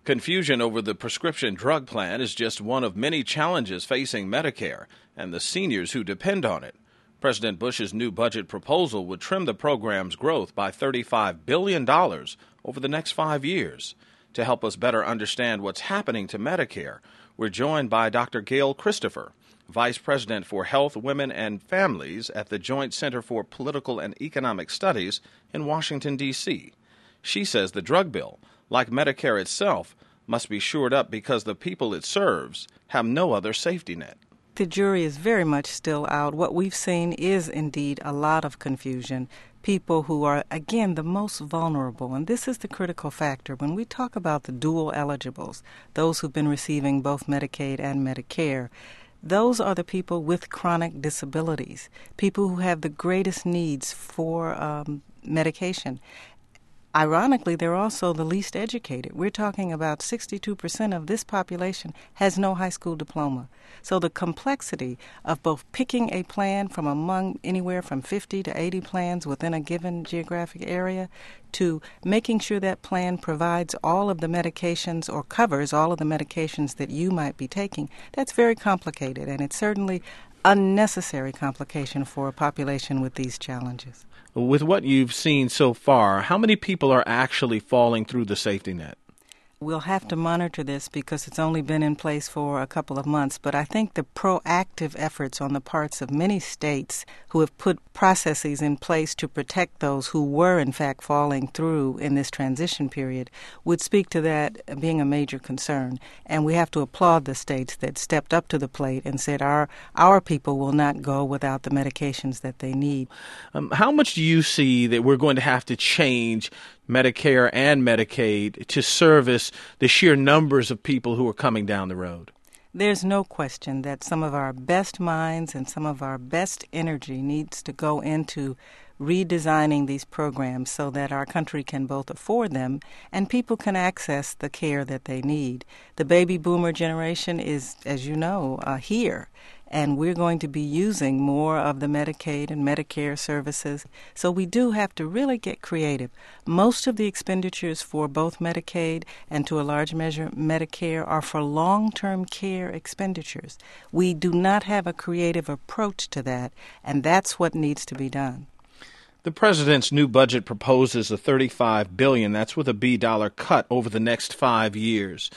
Confusion over the prescription drug plan is just one of many challenges facing Medicare and the seniors who depend on it. President Bush's new budget proposal would trim the program's growth by $35 billion over the next 5 years. To help us better understand what's happening to Medicare, we're joined by Dr. Gail Christopher, Vice President for Health, Women, and Families at the Joint Center for Political and Economic Studies in Washington, D.C. She says the drug bill, like Medicare itself, must be shored up because the people it serves have no other safety net. The jury is very much still out. What we've seen is indeed a lot of confusion. People who are, again, the most vulnerable. And this is the critical factor. When we talk about the dual eligibles, those who've been receiving both Medicaid and Medicare, those are the people with chronic disabilities, people who have the greatest needs for medication. Ironically, they're also the least educated. We're talking about 62% of this population has no high school diploma. So the complexity of both picking a plan from among anywhere from 50 to 80 plans within a given geographic area to making sure that plan provides all of the medications or covers all of the medications that you might be taking, that's very complicated, and it's certainly unnecessary complication for a population with these challenges. With what you've seen so far, how many people are actually falling through the safety net? We'll have to monitor this because it's only been in place for a couple of months, but I think the proactive efforts on the parts of many states who have put processes in place to protect those who were in fact falling through in this transition period would speak to that being a major concern. And we have to applaud the states that stepped up to the plate and said our people will not go without the medications that they need. How much do you see that we're going to have to change Medicare and Medicaid to service the sheer numbers of people who are coming down the road? There's no question that some of our best minds and some of our best energy needs to go into redesigning these programs so that our country can both afford them and people can access the care that they need. The baby boomer generation is, as you know, here. And we're going to be using more of the Medicaid and Medicare services. So we do have to really get creative. Most of the expenditures for both Medicaid and to a large measure Medicare are for long-term care expenditures. We do not have a creative approach to that, and that's what needs to be done. The president's new budget proposes a $35 billion, that's with a B dollar cut over the next 5 years.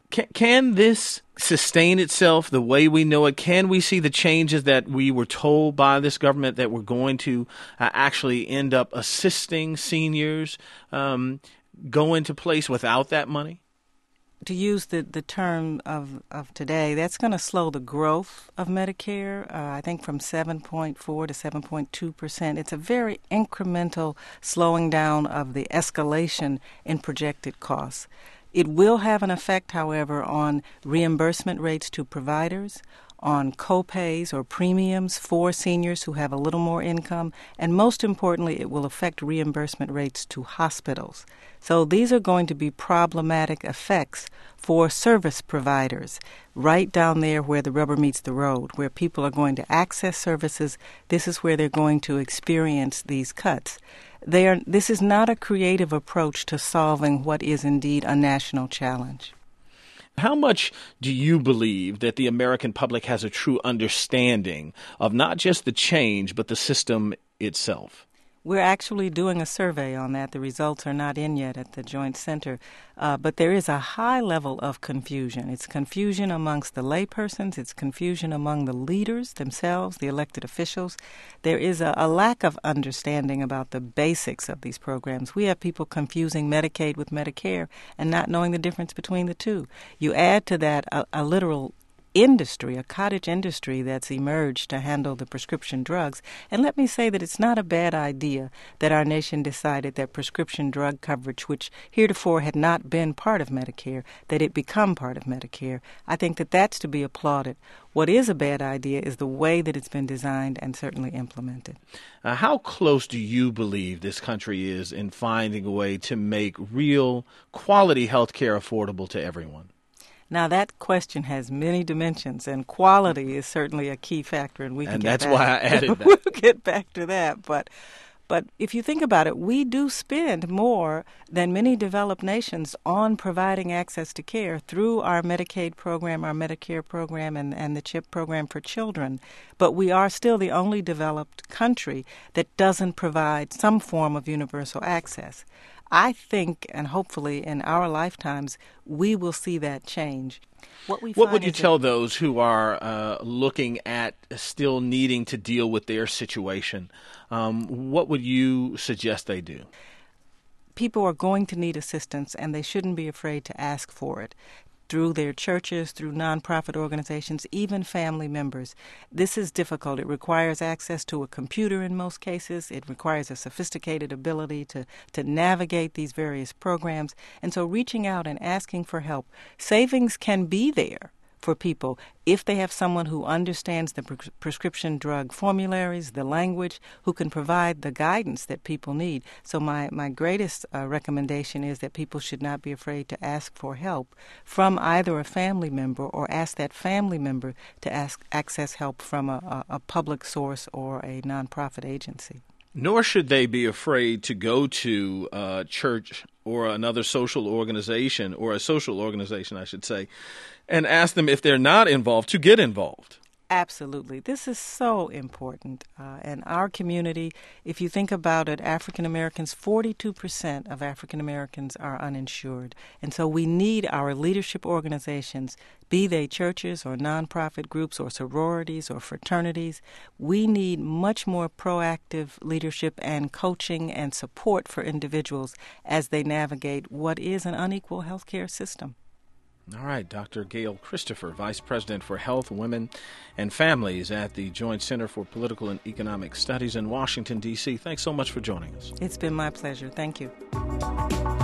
Can this sustain itself the way we know it? Can we see the changes that we were told by this government that we're going to actually end up assisting seniors go into place without that money? To use the term of today, that's going to slow the growth of Medicare, I think from 7.4 to 7.2%. It's a very incremental slowing down of the escalation in projected costs. It will have an effect, however, on reimbursement rates to providers, on co-pays or premiums for seniors who have a little more income, and most importantly, it will affect reimbursement rates to hospitals. So these are going to be problematic effects for service providers right down there where the rubber meets the road, where people are going to access services. This is where they're going to experience these cuts. This is not a creative approach to solving what is indeed a national challenge. How much do you believe that the American public has a true understanding of not just the change, but the system itself? We're actually doing a survey on that. The results are not in yet at the Joint Center, but there is a high level of confusion. It's confusion amongst the laypersons. It's confusion among the leaders themselves, the elected officials. There is a lack of understanding about the basics of these programs. We have people confusing Medicaid with Medicare and not knowing the difference between the two. You add to that a literal industry, a cottage industry that's emerged to handle the prescription drugs. And let me say that it's not a bad idea that our nation decided that prescription drug coverage, which heretofore had not been part of Medicare, that it become part of Medicare. I think that that's to be applauded. What is a bad idea is the way that it's been designed and certainly implemented. How close do you believe this country is in finding a way to make real quality health care affordable to everyone? Now, that question has many dimensions, and quality is certainly a key factor, and we can that's why I added that. We'll get back to that. But But if you think about it, we do spend more than many developed nations on providing access to care through our Medicaid program, our Medicare program, and the CHIP program for children. But we are still the only developed country that doesn't provide some form of universal access. I think, and hopefully in our lifetimes, we will see that change. What would you tell those who are looking at still needing to deal with their situation? What would you suggest they do? People are going to need assistance, and they shouldn't be afraid to ask for it. Through their churches, through nonprofit organizations, even family members. This is difficult. It requires access to a computer in most cases. It requires a sophisticated ability to navigate these various programs. And so reaching out and asking for help. Savings can be there for people if they have someone who understands the prescription drug formularies, the language, who can provide the guidance that people need. So my greatest recommendation is that people should not be afraid to ask for help from either a family member or ask that family member to access help from a public source or a nonprofit agency. Nor should they be afraid to go to a church or another social organization, or a social organization, I should say, and ask them if they're not involved to get involved. Absolutely. This is so important. And our community, if you think about it, African Americans, 42% of African Americans are uninsured. And so we need our leadership organizations, be they churches or nonprofit groups or sororities or fraternities. We need much more proactive leadership and coaching and support for individuals as they navigate what is an unequal healthcare system. All right, Dr. Gail Christopher, Vice President for Health, Women, and Families at the Joint Center for Political and Economic Studies in Washington, D.C. Thanks so much for joining us. It's been my pleasure. Thank you.